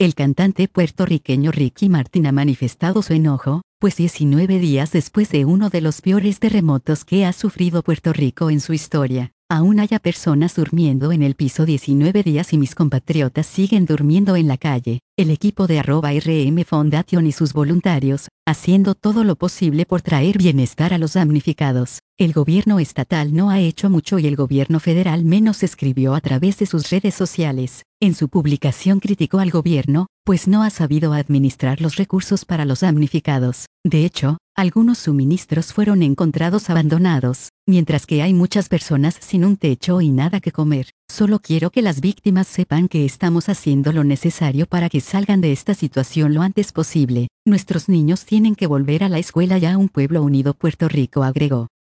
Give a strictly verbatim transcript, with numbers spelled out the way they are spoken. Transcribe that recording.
El cantante puertorriqueño Ricky Martin ha manifestado su enojo, pues diecinueve días después de uno de los peores terremotos que ha sufrido Puerto Rico en su historia, aún haya personas durmiendo en el piso diecinueve días y mis compatriotas siguen durmiendo en la calle. El equipo de arroba R M Foundation y sus voluntarios, haciendo todo lo posible por traer bienestar a los damnificados. El gobierno estatal no ha hecho mucho y el gobierno federal menos, escribió a través de sus redes sociales. En su publicación criticó al gobierno, pues no ha sabido administrar los recursos para los damnificados. De hecho, algunos suministros fueron encontrados abandonados, mientras que hay muchas personas sin un techo y nada que comer. Solo quiero que las víctimas sepan que estamos haciendo lo necesario para que salgan de esta situación lo antes posible. Nuestros niños tienen que volver a la escuela ya. Un pueblo unido. Puerto Rico, agregó.